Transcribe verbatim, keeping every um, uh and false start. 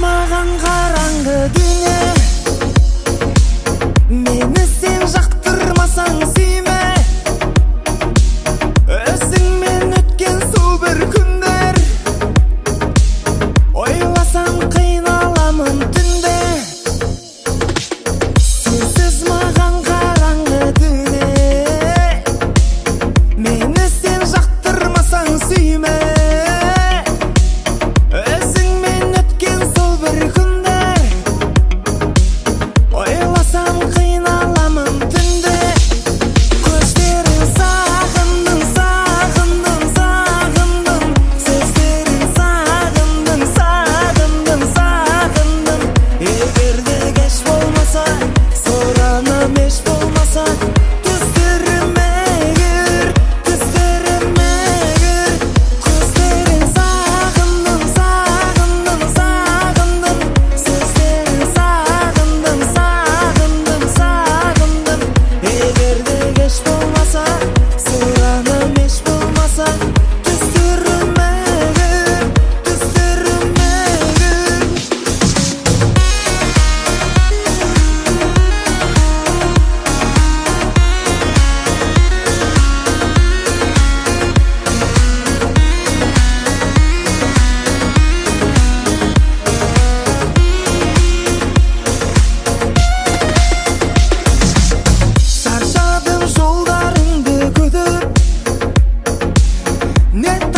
маған қараңғы дүние, мені сен жақтырмасаң сүйме. Өзіңмен өткен сол бір күндер, ойласам қиналамын түнде. Сенсіз маған қараңғы дүние, мені сен жақтырмасаң сүйме. Өзіңмен өткен сол бір күндер, ойласам қиналамын түнде. Көздерін сағындым, сағындым, сағындым, сөздерін сағындым, сағындым, сағындым. Егер де кеш болмаса, сұраным еш болмаса, түстеріме кір, түстеріме кір. Көздерін сағындым, сағындым, сағындым, сөздерін сағындым, сағындым, сағындым. Егер де кеш болмаса, сұраным еш болмаса, түстеріме кір, түстеріме кір. Шаршадым жолдарыңды күтіп, не